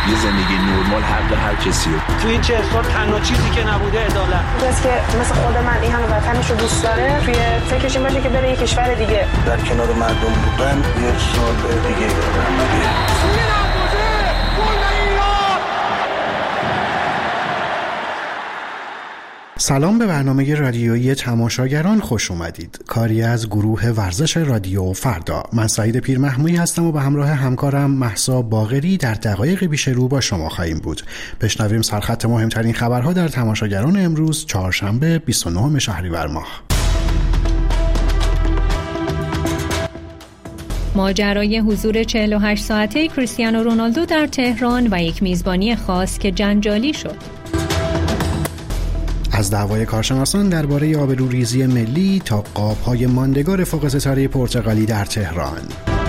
یه زندگی نرمال حق هر کسیه. تو این 40 سال تنها چیزی که نبوده عدالت. کسی که مثل خود من این همه وطنش رو دوست داره توی فکرش این باشه که بره یه کشور دیگه در کنار مردم بودن یه سال دیگه سلام به برنامه رادیویی تماشاگران خوش اومدید. کاری از گروه ورزش رادیو فردا. من سعید پیرمحمودی هستم و به همراه همکارم مهسا باقری در دقایق پیش رو با شما خواهیم بود. بشنویم سرخط مهمترین خبرها در تماشاگران امروز چهارشنبه 29 شهریور ماه. ماجرای حضور 48 ساعته کریستیانو رونالدو در تهران و یک میزبانی خاص که جنجالی شد. از دعوای کارشناسان درباره آبروریزی ملی تا قاب‌های ماندگار فوق ستاره پرتغالی در تهران.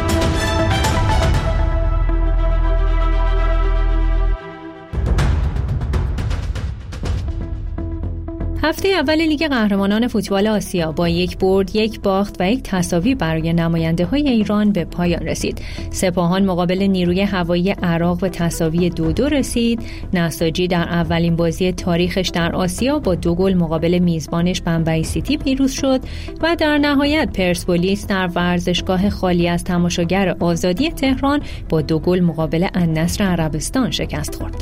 هفته اول لیگ قهرمانان فوتبال آسیا با یک برد، یک باخت و یک تساوی برای نماینده‌های ایران به پایان رسید. سپاهان مقابل نیروی هوایی عراق به تساوی 2-2 رسید. نساجی در اولین بازی تاریخش در آسیا با 2 گل مقابل میزبانش بمبئی سیتی پیروز شد و در نهایت پرسپولیس در ورزشگاه خالی از تماشاگر آزادی تهران با 2 گل مقابل النصر عربستان شکست خورد.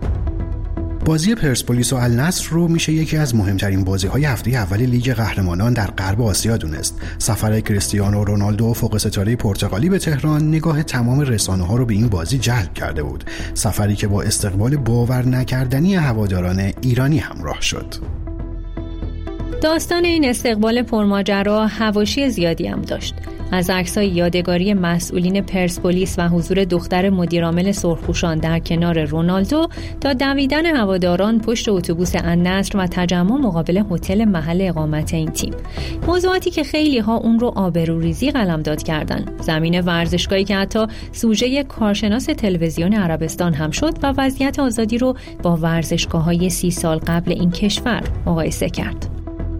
بازی پرسپولیس و النصر رو میشه یکی از مهمترین بازی‌های هفته اول لیگ قهرمانان در غرب آسیا دونست. سفر کریستیانو رونالدو فوق ستاره پرتغالی به تهران نگاه تمام رسانه‌ها رو به این بازی جلب کرده بود. سفری که با استقبال باور نکردنی هواداران ایرانی همراه شد. داستان این استقبال پرماجرا حواشی زیادی هم داشت. از عکس‌های یادگاری مسئولین پرسپولیس و حضور دختر مدیرعامل سرخپوشان در کنار رونالدو تا دویدن هواداران پشت اتوبوس النصر و تجمع مقابل هتل محل اقامت این تیم. موضوعاتی که خیلی‌ها اون رو آبروریزی قلمداد کردن. زمین ورزشگاهی که حتی سوژه کارشناس تلویزیون عربستان هم شد و وضعیت آزادی رو با ورزشگاه‌های 30 سال قبل این کشور مقایسه کرد.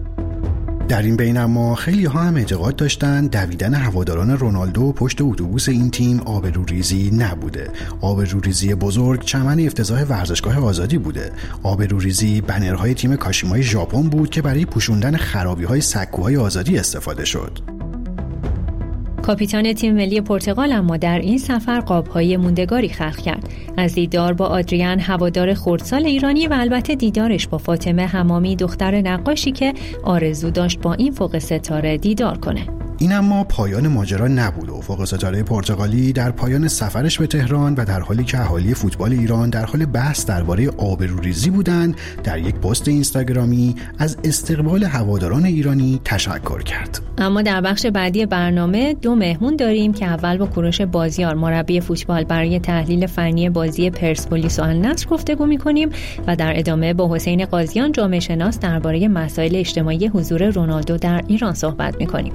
در این بین اما خیلی ها هم اعتقاد داشتن دویدن هواداران رونالدو پشت اتوبوس این تیم آبروریزی نبوده. آبروریزی بزرگ چمن افتضاح ورزشگاه آزادی بوده. آبروریزی بنرهای تیم کاشیمای ژاپن بود که برای پوشوندن خرابی‌های سکوهای آزادی استفاده شد. کاپیتان تیم ملی پرتغال اما در این سفر قاب‌های موندگاری خلق کرد. از دیدار با آدریان هوادار خردسال ایرانی و البته دیدارش با فاطمه حمامی دختر نقاشی که آرزو داشت با این فوق ستاره دیدار کنه. این اما پایان ماجرا نبود و فوق ستاره پرتغالی در پایان سفرش به تهران و در حالی که اهالی فوتبال ایران در حال بحث درباره آبروریزی بودند، در یک پست اینستاگرامی از استقبال هواداران ایرانی تشکر کرد. اما در بخش بعدی برنامه 2 مهمون داریم که اول با کوروش بازیار مربی فوتبال برای تحلیل فنی بازی پرسپولیس و النصر گفتگو می‌کنیم و در ادامه با حسین قاضیان جامعه شناس درباره مسائل اجتماعی حضور رونالدو در ایران صحبت می‌کنیم.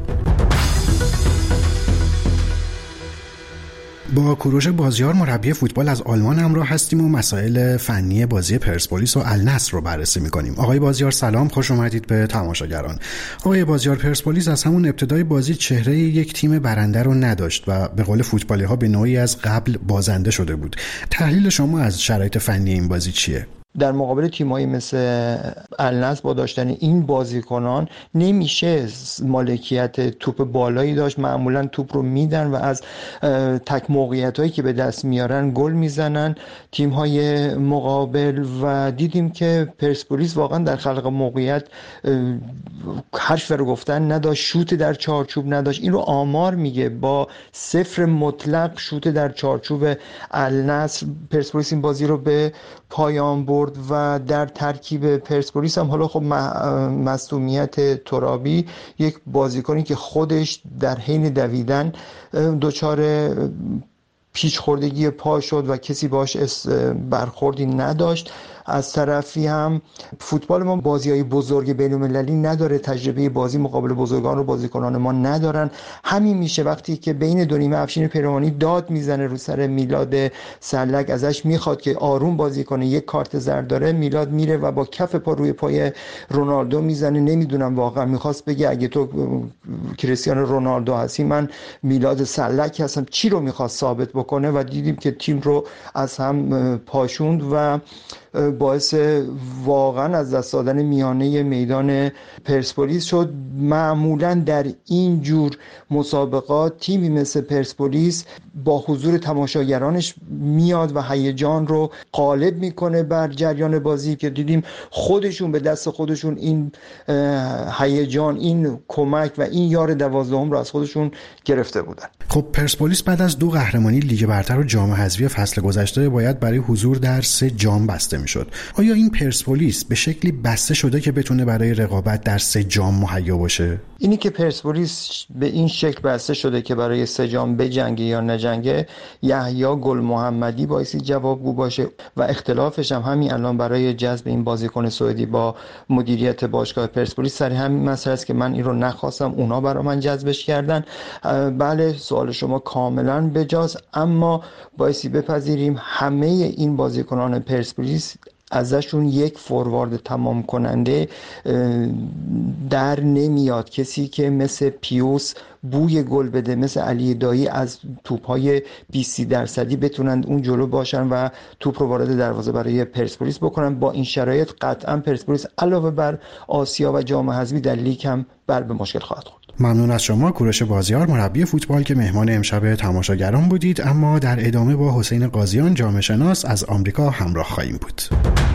با کوروش بازیار مربی فوتبال از آلمان همراه هستیم و مسائل فنی بازی پرسپولیس و النصر رو بررسی می‌کنیم. آقای بازیار سلام، خوش اومدید به تماشاگران. آقای بازیار، پرسپولیس از همون ابتدای بازی چهره یک تیم برنده رو نداشت و به قول فوتبالی‌ها به نوعی از قبل بازنده شده بود. تحلیل شما از شرایط فنی این بازی چیه؟ در مقابل تیمایی مثل النصر با داشتن این بازیکنان نمیشه مالکیت توپ بالایی داشت. معمولا توپ رو میدن و از تک موقعیتایی که به دست میارن گل میزنن تیم‌های مقابل و دیدیم که پرسپولیس واقعا در خلق موقعیت حرف رو گفتن نداشت، شوت در چارچوب نداشت. این رو آمار میگه، با 0 مطلق شوت در چارچوب النصر پرسپولیس این بازی رو به پایان برد و در ترکیب پرسپولیس هم حالا خب مصدومیت ترابی، یک بازیکنی که خودش در حین دویدن دچار پیچ خوردگی پا شد و کسی باش برخوردی نداشت از طرفی هم فوتبال ما بازی‌های بزرگ بین‌المللی نداره، تجربه بازی مقابل بزرگان رو بازیکنان ما ندارن. همین میشه وقتی که بین دو نیمه افشین پیروانی داد میزنه رو سر میلاد سلک، ازش میخواد که آروم بازی کنه، یک کارت زرد داره، میلاد میره و با کف پا روی پای رونالدو میزنه. نمیدونم واقعا میخواست بگه اگه تو کریستیانو رونالدو هستی من میلاد سلک هستم، چی رو میخواست ثابت بکنه و دیدیم که تیم رو از هم پاشوند و باعث واقعا از دست دادن میانه میدان پرسپولیس شد. معمولا در این جور مسابقات تیمی مثل پرسپولیس با حضور تماشاگرانش میاد و هیجان رو غالب میکنه بر جریان بازی که دیدیم خودشون به دست خودشون این هیجان، این کمک و این یار 12 رو از خودشون گرفته بودن. خب پرسپولیس بعد از 2 قهرمانی لیگ برتر و جام حذفی فصل گذشته باید برای حضور در 3 جام بسته میشد. آیا این پرسپولیس به شکلی بسته شده که بتونه برای رقابت در 3 جام مهیا باشه؟ اینی که پرسپولیس به این شکل بسته شده که برای 3 جام بجنگه یا نجنگه، یحیی گل محمدی بایستی جوابگو باشه و اختلافش هم همین الان برای جذب این بازیکن سعودی با مدیریت باشگاه پرسپولیس سر همین مسئله است که من این رو نخواستم، اونا برای من جذبش کردن. بله سوال شما کاملا بجاست، اما بایستی بپذیریم همه این بازیکنان پرسپولیس ازشون یک فوروارد تمام کننده در نمیاد، کسی که مثل پیوس بوی گل بده، مثل علی دایی از توپ‌های 20% بتونن اون جلو باشن و توپ رو وارد دروازه برای پرسپولیس بکنن. با این شرایط قطعا پرسپولیس علاوه بر آسیا و جام حذفی در لیگ هم به مشکل خواهد خورد. ممنون از شما کوروش بازیار، مربی فوتبال که مهمان امشب تماشاگران بودید. اما در ادامه با حسین قاضیان جامعه شناس از آمریکا همراه خواهیم بود.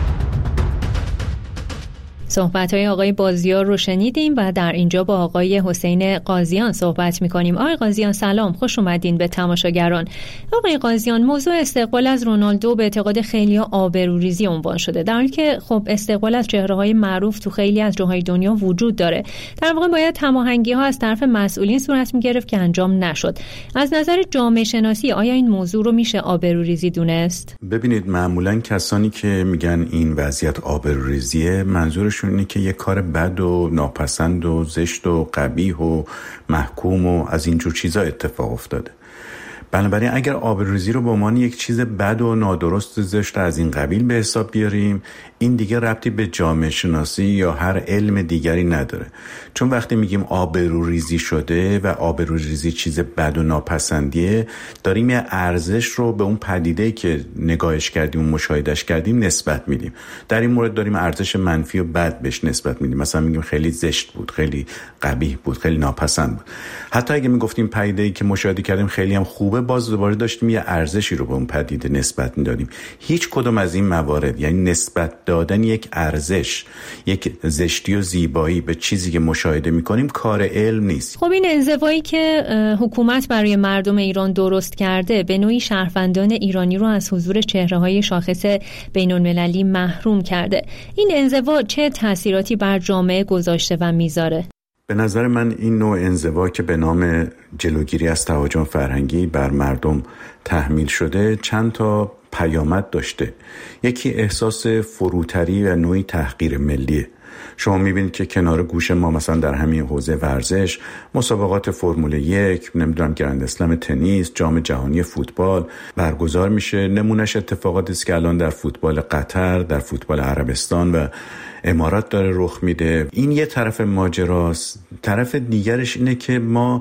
صحبت‌های آقای بازیار رو شنیدیم و در اینجا با آقای حسین قاضیان صحبت می‌کنیم. آقای قاضیان سلام، خوش اومدین به تماشاگران. آقای قاضیان، موضوع استقبال از رونالدو به اعتقاد خیلی‌ها آبروریزی عنوان شده، در حالی که خب استقبال از چهره‌های معروف تو خیلی از جاهای دنیا وجود داره. در واقع باید هماهنگی‌ها از طرف مسئولین صورت می‌گرفت که انجام نشد. از نظر جامعه شناسی آیا این موضوع رو میشه آبروریزی دونست؟ ببینید معمولاً کسانی که میگن این وضعیت آبروریزیه منظورشون اینه که یک کار بد و ناپسند و زشت و قبیح و محکوم و از اینجور چیزا اتفاق افتاده. بنابراین اگر آبروریزی رو به عنوان یک چیز بد و نادرست و زشت از این قبیل به حساب بیاریم، این دیگه ربطی به جامعه شناسی یا هر علم دیگری نداره. چون وقتی میگیم آبروریزی شده و آبروریزی چیز بد و ناپسندیه، داریم یه ارزش رو به اون پدیده‌ای که نگاهش کردیم و مشاهدهش کردیم نسبت میدیم. در این مورد داریم ارزش منفی و بد بهش نسبت میدیم. مثلا میگیم خیلی زشت بود، خیلی قبیح بود، خیلی ناپسند بود. حتی اگه میگفتیم پدیده‌ای که مشاهده کردیم خیلی هم خوبه، باز دوباره داشتیم یه ارزشی رو به اون پدیده نسبت میدادیم. هیچ کدوم از این موارد، یعنی نسبت دادن یک ارزش، یک زشتی و زیبایی به چیزی که مشاهده میکنیم، کار علم نیست. خب این انزوایی که حکومت برای مردم ایران درست کرده به نوعی شهروندان ایرانی رو از حضور چهره‌های شاخص بین‌المللی محروم کرده. این انزوا چه تأثیراتی بر جامعه گذاشته و میذاره؟ به نظر من این نوع انزوا که به نام جلوگیری از تهاجم فرهنگی بر مردم تحمیل شده چند تا پیامد داشته. یکی احساس فروتری و نوعی تحقیر ملیه. شما میبینید که کنار گوش ما مثلا در همین حوزه ورزش مسابقات فرمول 1، نمیدونم گرند اسلم تنیس، جام جهانی فوتبال برگزار میشه. نمونهش اتفاقاتی است که الان در فوتبال قطر، در فوتبال عربستان و امارات داره رخ میده. این یه طرف ماجراست. طرف دیگرش اینه که ما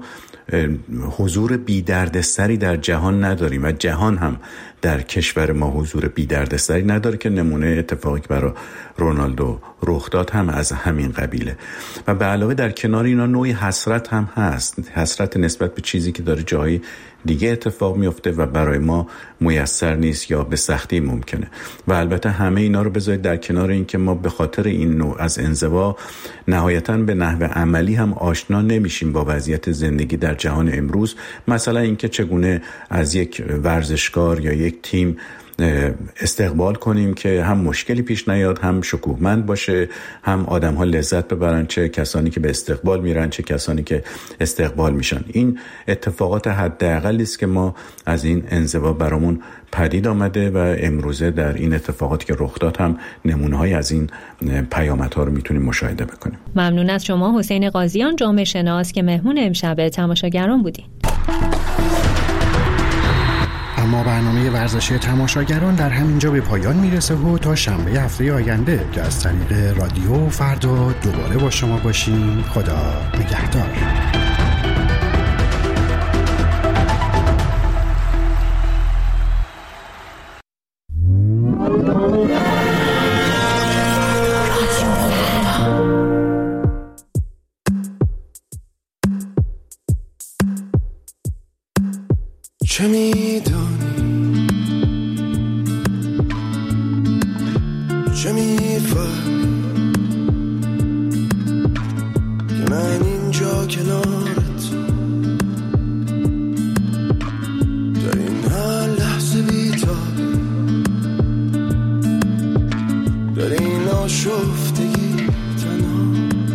حضور بی دردسری در جهان نداریم و جهان هم در کشور ما حضور بی دردسری نداره، که نمونه اتفاقی که برای رونالدو رخ داد هم از همین قبیله. و به علاوه در کنار اینا نوعی حسرت هم هست، حسرت نسبت به چیزی که داره جایی دیگه اتفاق میفته و برای ما میسر نیست یا به سختی ممکنه. و البته همه اینا رو بذارید در کنار این که ما به خاطر این نوع از انزوا نهایتاً به نحو عملی هم آشنا نمیشیم با وضعیت زندگی در جهان امروز. مثلا اینکه چگونه از یک ورزشکار یا یک تیم استقبال کنیم که هم مشکلی پیش نیاد، هم شکوهمند باشه، هم آدم ها لذت ببرن، چه کسانی که به استقبال میرن چه کسانی که استقبال میشن. این اتفاقات حداقلی است که ما از این انزوا برامون پدید آمده و امروزه در این اتفاقاتی که رخ داد هم نمونه‌های از این پیامدها رو میتونیم مشاهده بکنیم. ممنون از شما حسین قاضیان، جامعه شناس که مهمون امشب تماشاگران بودین. اما برنامه ورزشی تماشاگران در همینجا به پایان میرسه و تا شنبه هفته آینده که از طریق رادیو فردا دوباره با شما باشیم. خدا نگهدار. چه میدانی، چه میفهمی که من اینجا کنارت در این هر لحظه بی‌تابی، در این آشفتگی تنها،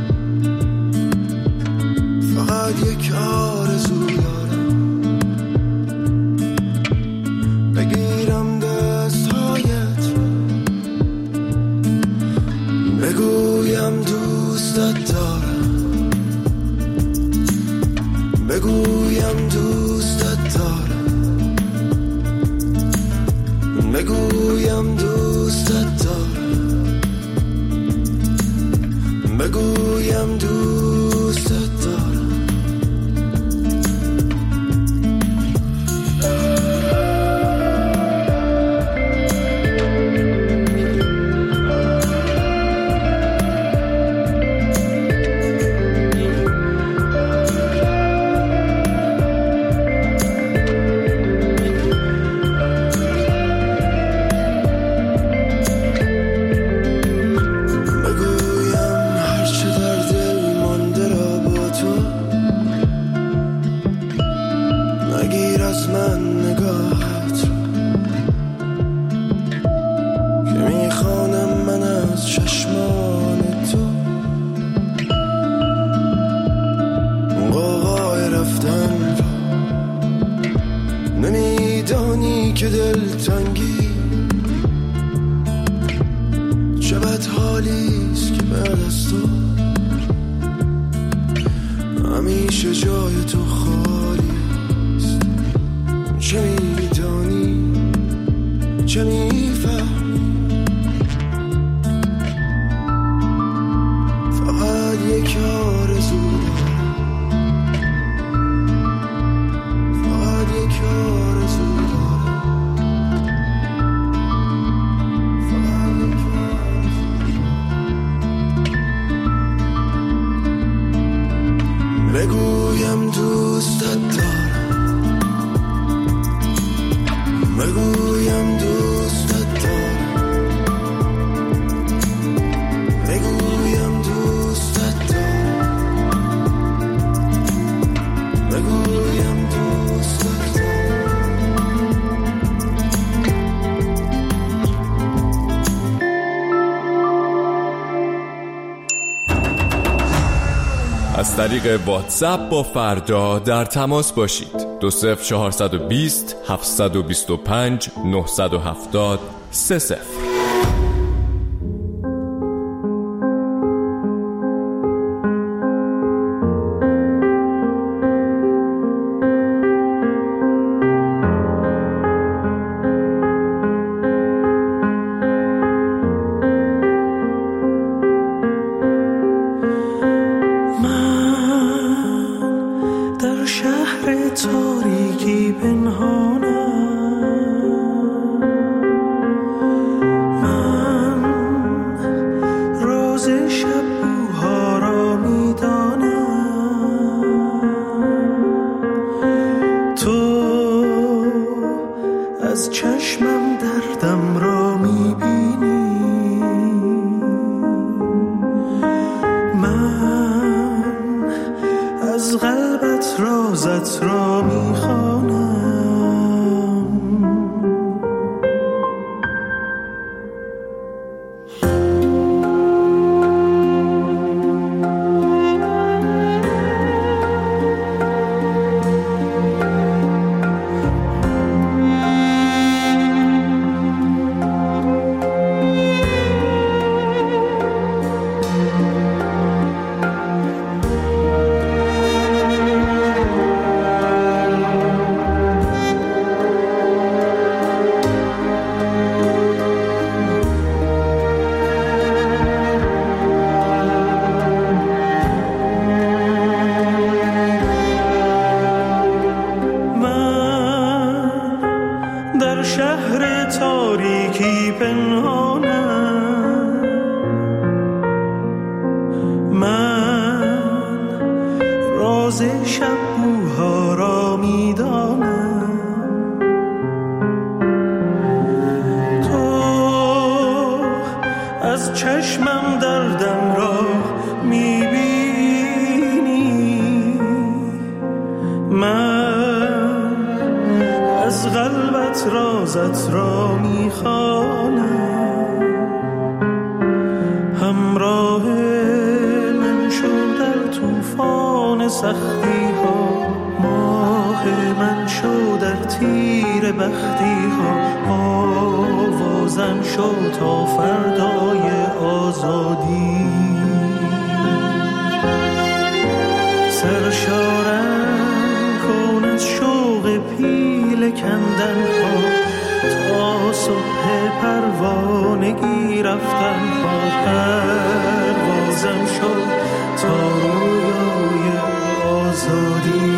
فقط یک آرزو دارم، بگیرم دستهایت، بگویم دوستت دارم، بگویم دوستت دارم، بگویم دوستت دارم، بگویم دوستت دارم. نمیدانی که دلتنگی چه بد حالیست که بعد از تو همیشه جای تو خالیست. چه میدانی، چه میفهمی، فقط یک آرزو بگویم دوستت دارم، بگویم دوستت دارم، بگویم دوستت دارم، بگویم دوستت دارم. از طریق واتساپ با فردا در تماس باشید. 20420 725 970 30. تاریکی پنهانم، من راز شب بوها را میدانم. تو از چشمم دردم را میبینی، من از قلبت رازت را میخوانم. همراه من شو در طوفان سختی ها، ماه من شو در تیر بختی ها، آوازم شو تا فردای آزادی. سرشارم کن از شوق پیل کندن ها، تا صبح پروانگی رفتن ها. پروازم شو تا رویای آزادی.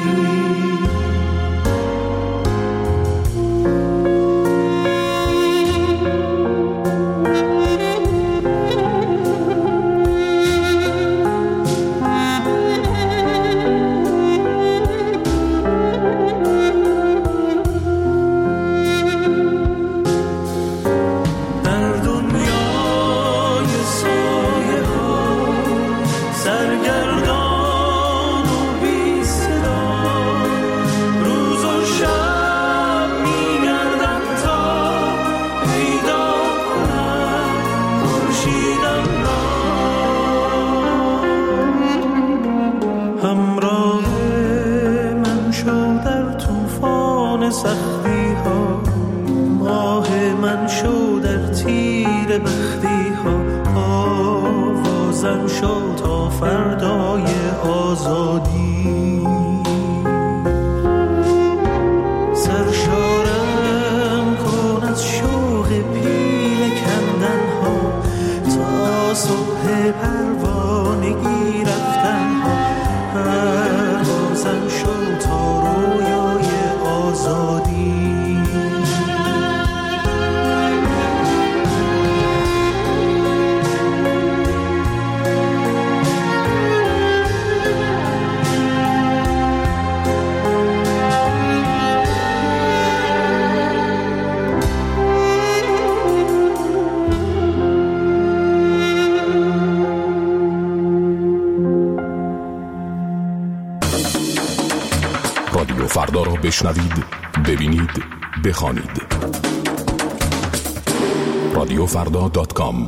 رادیو فردا را بشنوید، ببینید، بخوانید. رادیوفردا.com.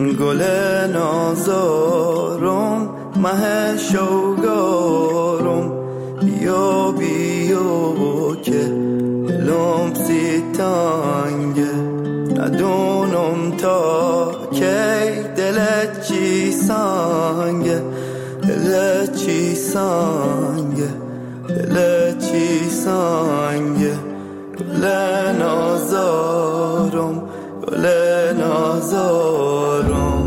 گل نازارم مه شوگارم بیا بیا که لم سیتانگه ندونم تا که دلت چی سانگه دلت چی سانگه دلت چی سانگه گل نازارم گل نازارم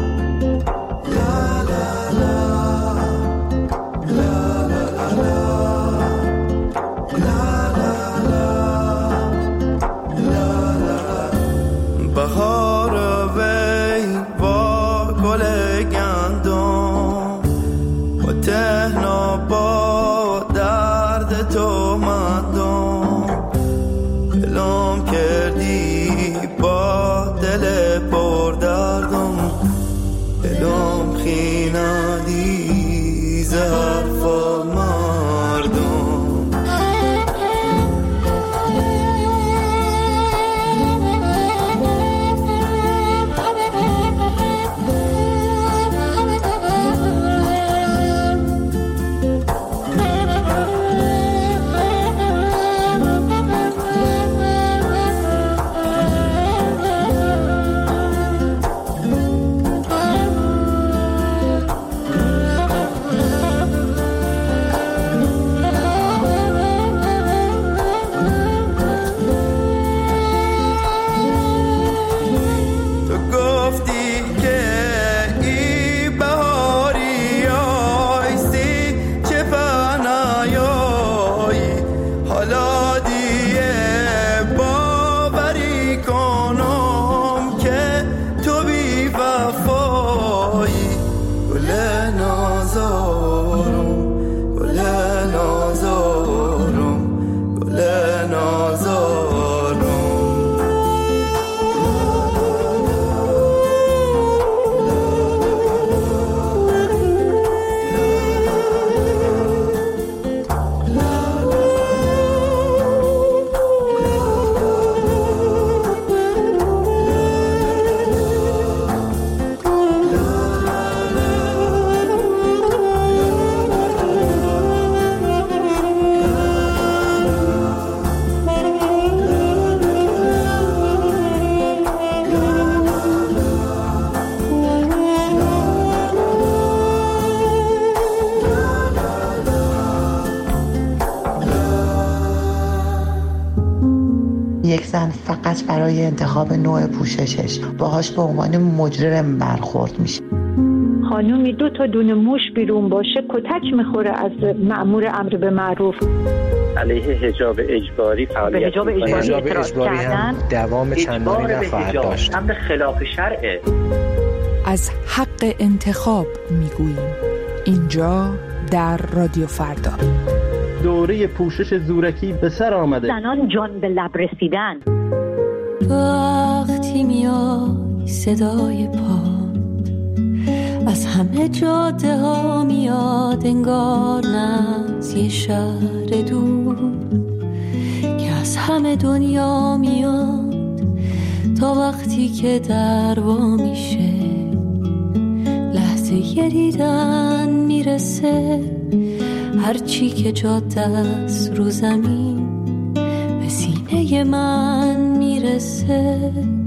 بهار وی با گل گندم و تهنا با درد تو مندم دلم کردی با دل پر دردم دلم خیندی زرف و مردم یک زن فقط برای انتخاب نوع پوششش باهاش به عنوان مجرم برخورد میشه. خانومی 2 تا دونه موش بیرون باشه کتک میخوره از مأمور امر به معروف. علیه حجاب اجباری فعالیت به حجاب اجباری هم دوام چندانی نخواهد داشت. امر خلاف شرعه. از حق انتخاب میگوییم اینجا در رادیو فردا. دوره پوشش زورکی به سر آمده. زنان جان به لب رسیدن. وقتی میای صدای پا از همه جاده ها میاد انگار از یه شهر دور که از همه دنیا میاد تا وقتی که در وا میشه لحظه یه دیدن میرسه هرچی که جاده است رو زمین به سینه من میرسه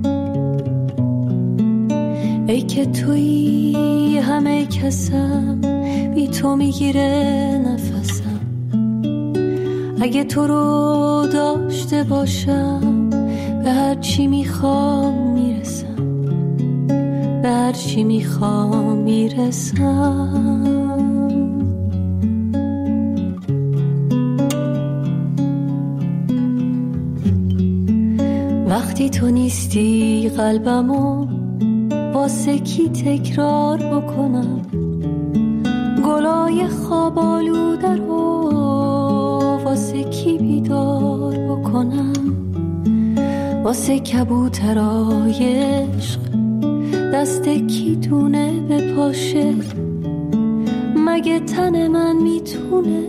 ای که تویی همه کسم بی تو میگیره نفسم اگه تو رو داشته باشم به هرچی میخوام میرسم به هرچی میخوام میرسم وقتی تو نیستی قلبمو واسه کی تکرار بکنم گلای خواب آلوده رو واسه کی بیدار بکنم واسه کبوترای عشق دست کی دونه به پاشه مگه تن من میتونه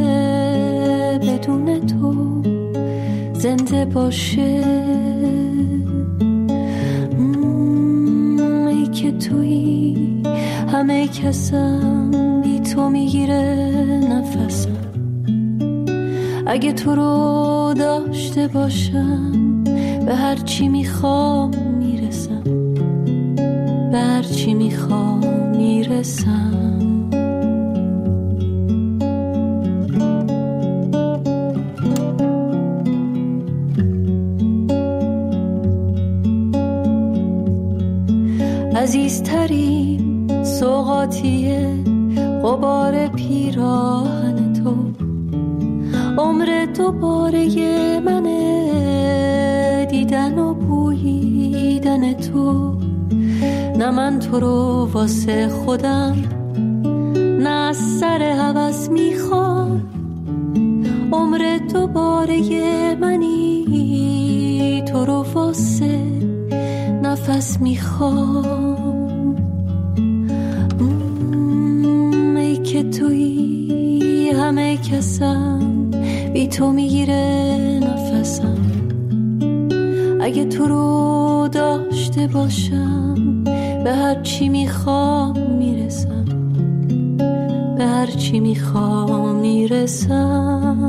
بدون تو زنده باشه که تویی همه کسم بی تو میگیره نفسم اگه تو رو داشته باشم به هر چی میخوام میرسم به هر چی میخوام میرسم عزیزترین سوغاتیه غبار پیراهن تو عمر دوباره منه دیدن و بوییدن تو نه من تو رو واسه خودم نه از سر هوس میخوام عمر دوباره منی تو رو واسه نفس میخوام ای که تویی همه کسم بی تو میگیره نفسم اگه تو رو داشته باشم به هر چی میخوام میرسم به هر چی میخوام میرسم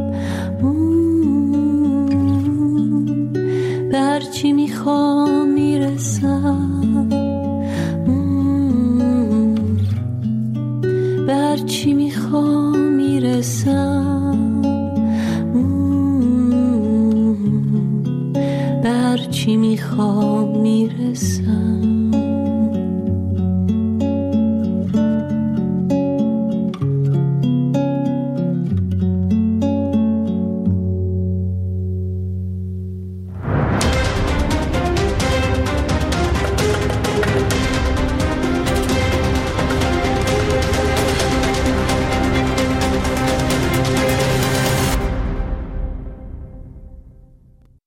به هر چی میخوام میرسم به هر چی میخوام میرسم به هر چی میخوام میرسم